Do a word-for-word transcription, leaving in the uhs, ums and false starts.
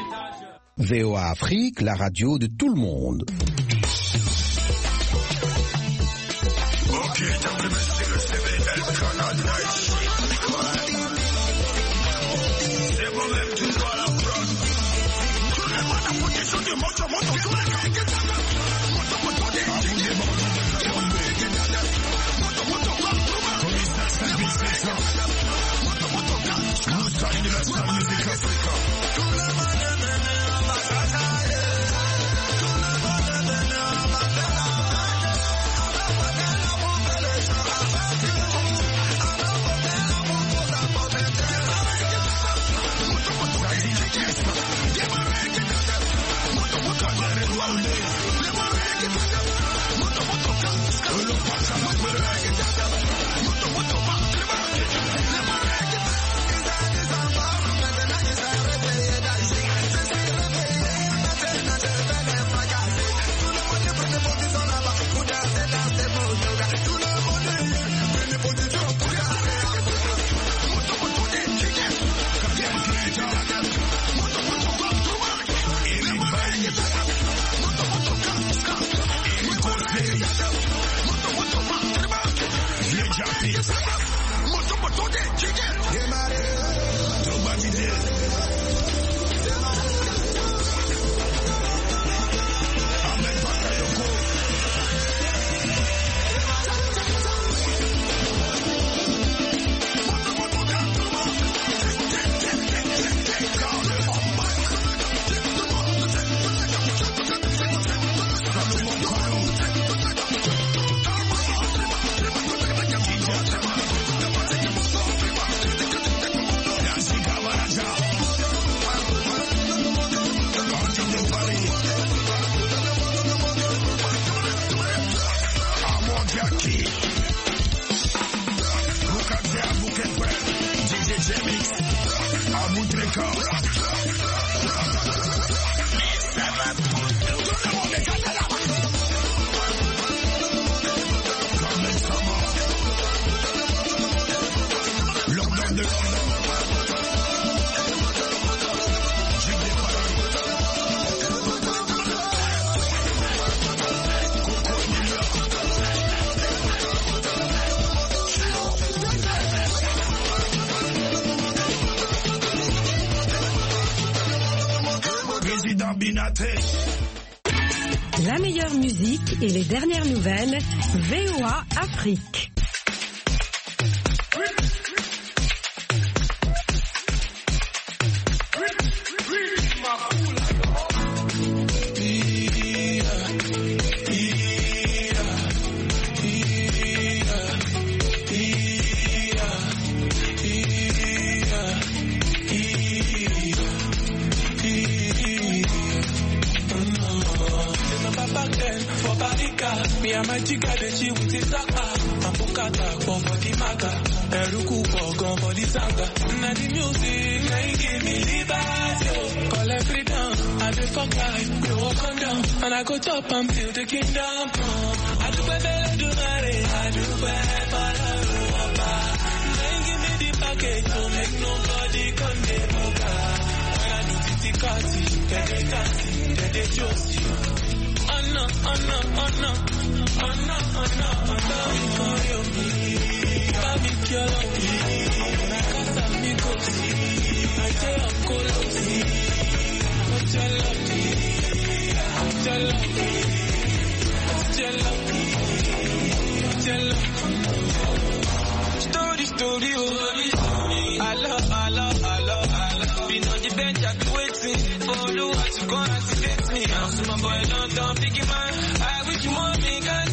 V O A Afrique, la radio de tout le monde. La meilleure musique et les dernières nouvelles, V O A Afrique. Me and my chica, they she with the saka. I'm Bukata, for the maga. Eruku, for gun for the sanga. Now the music, now you give me liberty. Call every down, I just fuck life, go up and down. And I go chop and feel the kingdom come. I do better, do not I do better, now you give me the package, don't make nobody come there, mocha. When I do titi kati, then they taxi, then they josie. Oh no, oh no, oh no, oh no, oh no, oh no, for you, baby, kill me. When I can't me go see, I tell you, go low see. I tell you, I tell you, I tell you, I tell you. Story, story, oh, I love, I love, I love, I love. Been on the bench, I've been waiting for the one to go and sedate me. I'm so my boy, don't, don't pick it, man. I wish you want me, cause